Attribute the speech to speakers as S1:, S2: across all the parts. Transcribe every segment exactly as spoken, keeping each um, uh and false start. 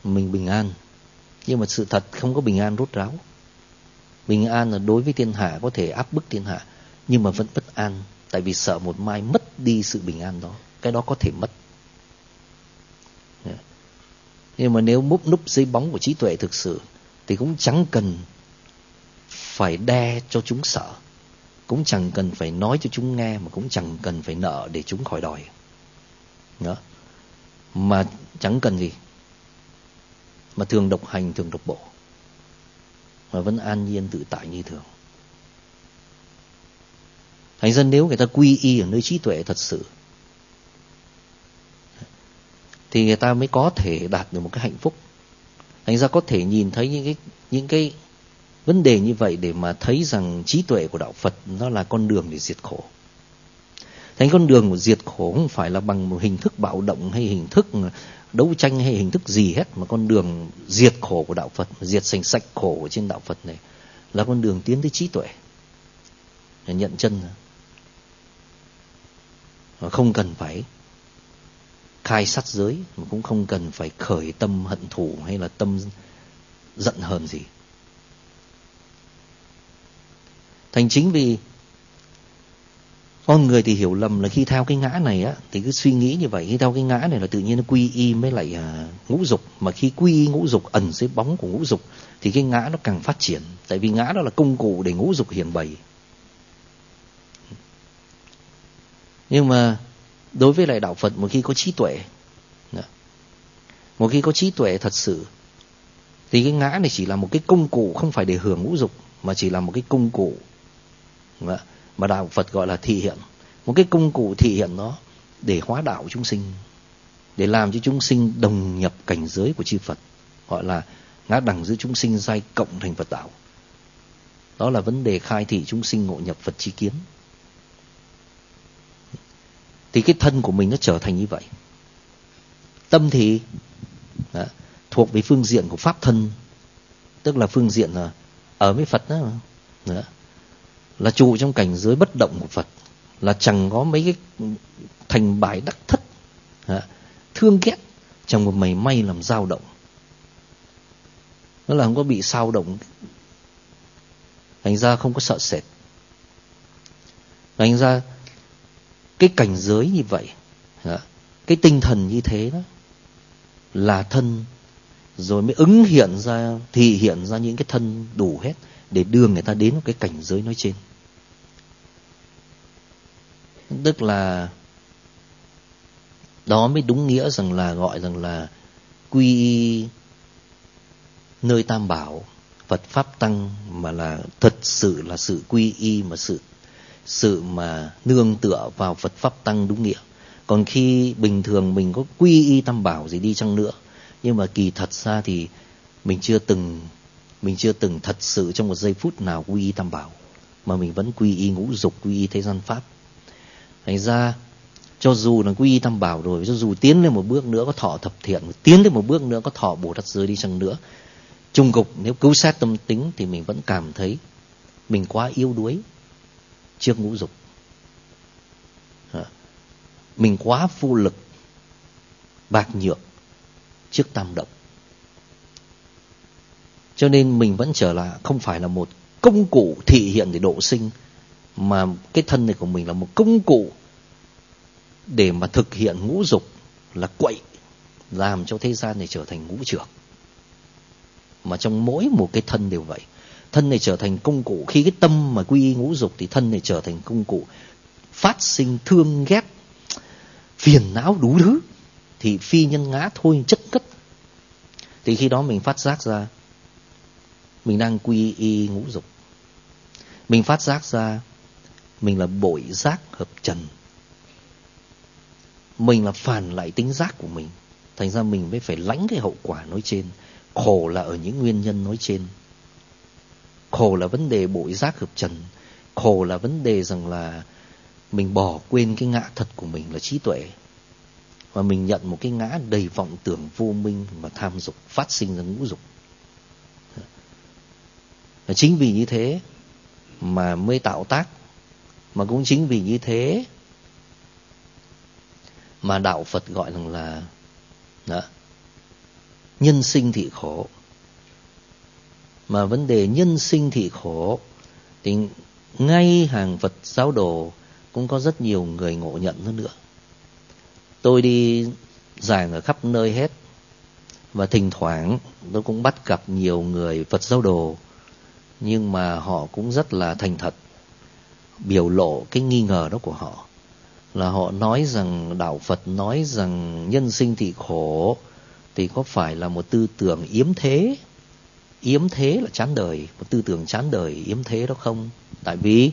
S1: mình bình an. Nhưng mà sự thật không có bình an rốt ráo. Bình an là đối với thiên hạ có thể áp bức thiên hạ, nhưng mà vẫn bất an, tại vì sợ một mai mất đi sự bình an đó. Cái đó có thể mất. Nhưng mà nếu múp núp dưới bóng của trí tuệ thực sự thì cũng chẳng cần phải đe cho chúng sợ, cũng chẳng cần phải nói cho chúng nghe, mà cũng chẳng cần phải nợ để chúng khỏi đòi. Đó. Mà chẳng cần gì, mà thường độc hành, thường độc bộ, mà vẫn an nhiên tự tại như thường. Thành ra nếu người ta quy y ở nơi trí tuệ thật sự thì người ta mới có thể đạt được một cái hạnh phúc. Thành ra có thể nhìn thấy những cái những cái vấn đề như vậy để mà thấy rằng trí tuệ của đạo Phật nó là con đường để diệt khổ. Thành con đường của diệt khổ không phải là bằng một hình thức bạo động hay hình thức đấu tranh hay hình thức gì hết, mà con đường diệt khổ của đạo Phật, diệt sạch sạch khổ ở trên đạo Phật này là con đường tiến tới trí tuệ, nhận chân, không cần phải khai sát giới, mà cũng không cần phải khởi tâm hận thù hay là tâm giận hờn gì. Thành chính vì con người thì hiểu lầm là khi theo cái ngã này á, thì cứ suy nghĩ như vậy, khi theo cái ngã này là tự nhiên nó quy y mới lại à, ngũ dục. Mà khi quy y ngũ dục ẩn dưới bóng của ngũ dục thì cái ngã nó càng phát triển, tại vì ngã đó là công cụ để ngũ dục hiển bày. Nhưng mà đối với lại đạo Phật, một khi có trí tuệ, một khi có trí tuệ thật sự, thì cái ngã này chỉ là một cái công cụ, không phải để hưởng ngũ dục, mà chỉ là một cái công cụ mà đạo Phật gọi là thị hiện. Một cái công cụ thị hiện đó để hóa đạo chúng sinh, để làm cho chúng sinh đồng nhập cảnh giới của chư Phật, gọi là ngã đẳng giữa chúng sinh giai cộng thành Phật đạo. Đó là vấn đề khai thị chúng sinh ngộ nhập Phật chi kiến. Thì cái thân của mình nó trở thành như vậy. Tâm thì đó, thuộc về phương diện của pháp thân, tức là phương diện là ở với Phật đó, đó, là trụ trong cảnh giới bất động của Phật, là chẳng có mấy cái thành bại đắc thất, đó, thương ghét, chẳng một mảy may làm dao động. Nó là không có bị sao động, thành ra không có sợ sệt. Thành ra cái cảnh giới như vậy, đó, cái tinh thần như thế đó là thân, rồi mới ứng hiện ra, thị hiện ra những cái thân đủ hết để đưa người ta đến một cái cảnh giới nói trên. Tức là đó mới đúng nghĩa rằng là gọi rằng là quy y nơi Tam Bảo, Phật Pháp Tăng, mà là thật sự là sự quy y, mà sự sự mà nương tựa vào Phật Pháp Tăng đúng nghĩa. Còn khi bình thường mình có quy y Tam Bảo gì đi chăng nữa, nhưng mà kỳ thật ra thì mình chưa từng mình chưa từng thật sự trong một giây phút nào quy y Tam Bảo, mà mình vẫn quy y ngũ dục, quy y thế gian pháp. Thành ra cho dù là quy y Tam Bảo rồi, cho dù tiến lên một bước nữa có thọ thập thiện, tiến lên một bước nữa có thọ Bồ Tát giới đi chăng nữa, chung cục nếu cứu xét tâm tính thì mình vẫn cảm thấy mình quá yếu đuối trước ngũ dục, mình quá vô lực bạc nhược trước tam động. Cho nên mình vẫn trở lại không phải là một công cụ thị hiện để độ sinh, mà cái thân này của mình là một công cụ để mà thực hiện ngũ dục, là quậy làm cho thế gian này trở thành ngũ trược. Mà trong mỗi một cái thân đều vậy. Thân này trở thành công cụ, khi cái tâm mà quy y ngũ dục thì thân này trở thành công cụ phát sinh thương ghét, phiền não đủ thứ, thì phi nhân ngã thôi chất cất. Thì khi đó mình phát giác ra mình đang quy y ngũ dục, mình phát giác ra mình là bội giác hợp trần, mình là phản lại tính giác của mình. Thành ra mình mới phải lãnh cái hậu quả nói trên. Khổ là ở những nguyên nhân nói trên. Khổ là vấn đề bội giác hợp trần. Khổ là vấn đề rằng là mình bỏ quên cái ngã thật của mình là trí tuệ, và mình nhận một cái ngã đầy vọng tưởng vô minh và tham dục, phát sinh ra ngũ dục. Và chính vì như thế mà mới tạo tác, mà cũng chính vì như thế mà đạo Phật gọi rằng là đó, nhân sinh thì khổ. Mà vấn đề nhân sinh thì khổ thì ngay hàng Phật giáo đồ cũng có rất nhiều người ngộ nhận hơn nữa. Tôi đi giảng ở khắp nơi hết, và thỉnh thoảng tôi cũng bắt gặp nhiều người Phật giáo đồ, nhưng mà họ cũng rất là thành thật biểu lộ cái nghi ngờ đó của họ. Là họ nói rằng đạo Phật nói rằng nhân sinh thì khổ thì có phải là một tư tưởng yếm thế? Yếm thế là chán đời, một tư tưởng chán đời yếm thế đó không? Tại vì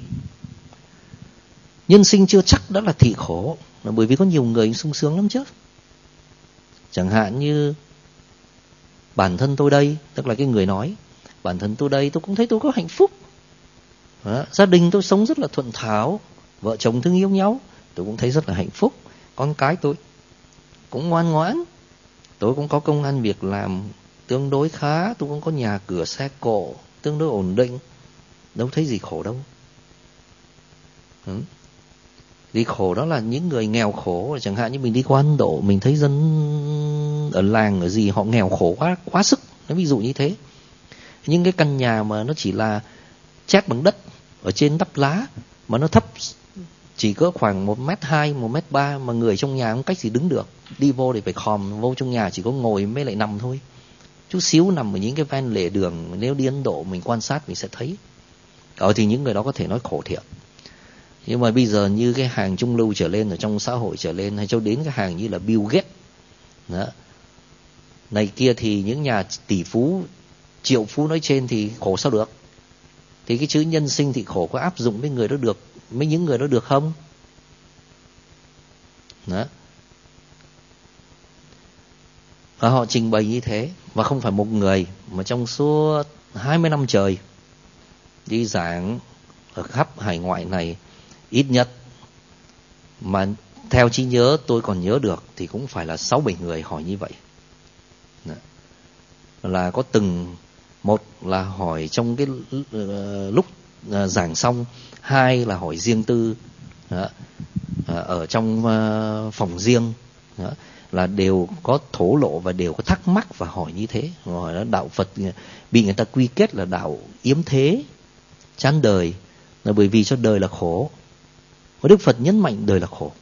S1: nhân sinh chưa chắc đã là thị khổ, là bởi vì có nhiều người sung sướng lắm chứ. Chẳng hạn như bản thân tôi đây, tức là cái người nói, bản thân tôi đây tôi cũng thấy tôi có hạnh phúc. Đó, gia đình tôi sống rất là thuận thảo, vợ chồng thương yêu nhau, tôi cũng thấy rất là hạnh phúc. Con cái tôi cũng ngoan ngoãn, tôi cũng có công ăn việc làm tương đối khá, tôi cũng có nhà cửa xe cộ tương đối ổn định, đâu thấy gì khổ đâu. Ừ. Thì khổ đó là những người nghèo khổ. Chẳng hạn như mình đi qua Ấn Độ, mình thấy dân ở làng ở gì họ nghèo khổ quá quá sức, ví dụ như thế. Những cái căn nhà mà nó chỉ là chét bằng đất, ở trên đắp lá, mà nó thấp chỉ có khoảng một mét hai, một mét ba, mà người trong nhà không cách gì đứng được. Đi vô thì phải khòm, vô trong nhà chỉ có ngồi mới lại nằm thôi. Chút xíu nằm ở những cái ven lề đường, nếu đi Ấn Độ mình quan sát mình sẽ thấy. Ở thì những người đó có thể nói khổ thiệt. Nhưng mà bây giờ như cái hàng trung lưu trở lên, ở trong xã hội trở lên, hay cho đến cái hàng như là Bill Gates đó, này kia, thì những nhà tỷ phú, triệu phú nói trên thì khổ sao được? Thì cái chữ nhân sinh thì khổ có áp dụng với người đó được, với những người đó được không? Đó. Và họ trình bày như thế, và không phải một người, mà trong suốt hai mươi năm trời đi giảng ở khắp hải ngoại này, ít nhất mà theo trí nhớ tôi còn nhớ được thì cũng phải là sáu bảy người hỏi như vậy. Đó. Là có từng, một là hỏi trong cái lúc giảng xong, hai là hỏi riêng tư đó, ở trong phòng riêng đó, là đều có thổ lộ và đều có thắc mắc và hỏi như thế. Hỏi là đạo Phật bị người ta quy kết là đạo yếm thế, chán đời, là bởi vì cho đời là khổ. Và Đức Phật nhấn mạnh đời là khổ.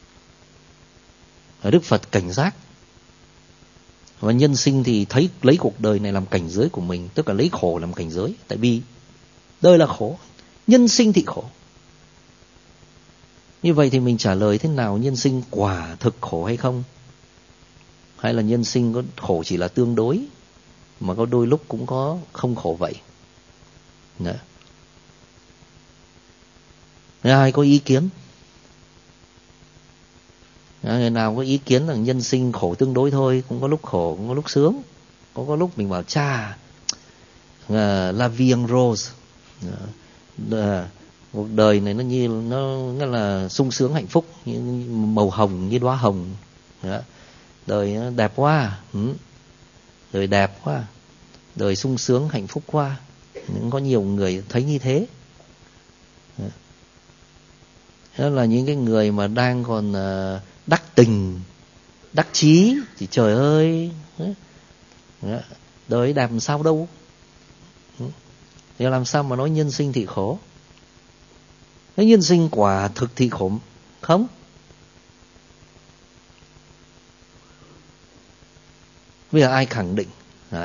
S1: Và Đức Phật cảnh giác. Và nhân sinh thì thấy lấy cuộc đời này làm cảnh giới của mình, tức là lấy khổ làm cảnh giới. Tại vì đời là khổ, nhân sinh thì khổ. Như vậy thì mình trả lời thế nào? Nhân sinh quả thực khổ hay không? Hay là nhân sinh có khổ chỉ là tương đối, mà có đôi lúc cũng có không khổ vậy? Đó. Ai có ý kiến? Người nào có ý kiến rằng nhân sinh khổ tương đối thôi, cũng có lúc khổ, cũng có lúc sướng. Có có lúc mình bảo cha uh, la vie en rose, uh, cuộc đời này nó như nó, nó là sung sướng hạnh phúc, như màu hồng, như đóa hồng. Đó. Đời nó đẹp quá, ừ. Đời đẹp quá, đời sung sướng hạnh phúc quá. Có nhiều người thấy như thế. Đó là những cái người mà đang còn uh, đắc tình, đắc chí thì trời ơi, đó. Đời đẹp làm sao đâu. Thì làm sao mà nói nhân sinh thì khổ? Cái nhân sinh quả thực thì khổ không? Bây giờ ai khẳng định? Đó.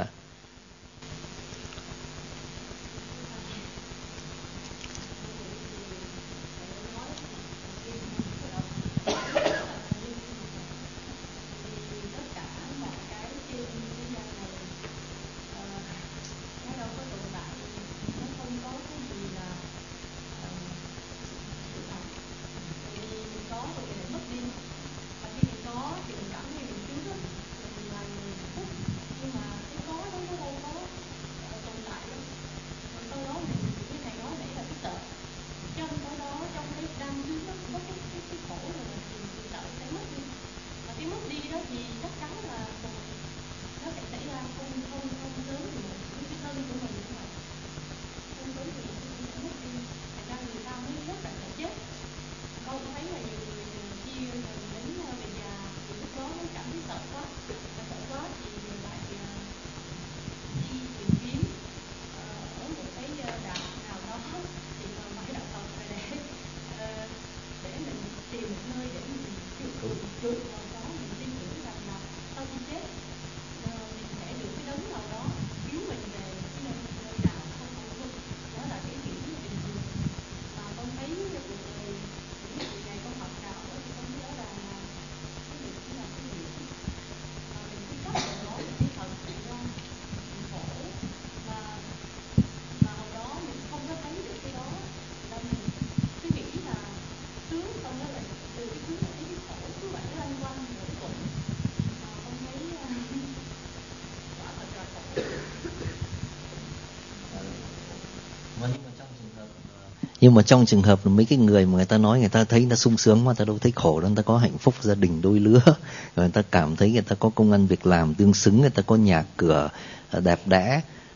S1: Nhưng mà trong trường hợp là mấy cái người mà người ta nói người ta thấy người ta sung sướng mà người ta đâu thấy khổ đâu, người ta có hạnh phúc gia đình đôi lứa, người ta cảm thấy người ta có công ăn việc làm tương xứng, người ta có nhà cửa đẹp đẽ,